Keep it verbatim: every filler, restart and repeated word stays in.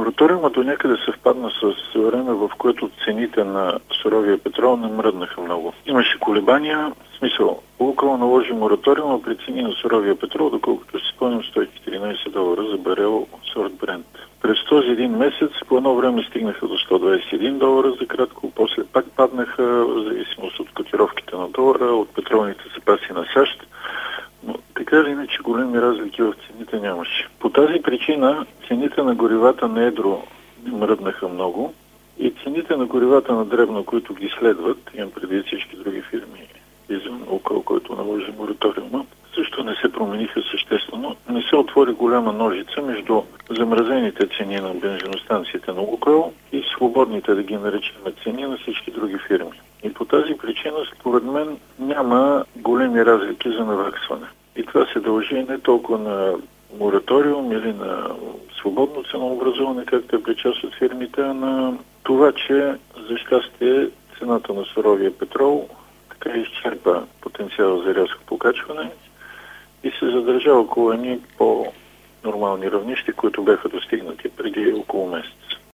Мораториумът до някъде съвпадна с време, в което цените на суровия петрол не мръднаха много. Имаше колебания, в смисъл, Лукойл наложи мораториума при цени на суровия петрол, доколкото си спомням сто и четиринадесет долара за барел сорт Брент. През този един месец по едно време стигнаха до сто двадесет и един долара за кратко, после пак паднаха в зависимост от котировките на долара, от петролните запаси на САЩ. Но така или иначе големи разлики в цените нямаше. По тази причина цените на горивата на едро мръднаха много и цените на горивата на дребно, които ги следват, имам преди всички други фирми извън Лукойл, който наложи мораториума, също не се промениха съществено. Не се отвори голяма ножица между замразените цени на бензиностанциите на Лукойл и свободните, да ги наречем, цени на всички други фирми. И по тази причина, според мен, няма големи разлики за наваксване. И това се дължи не толкова на мораториум или на свободно ценообразуване, както е при част от фирмите, а на това, че за щастие цената на суровия петрол така изчерпа потенциала за рязко покачване и се задържа около едни по-нормални равнища, които бяха достигнати преди около месец.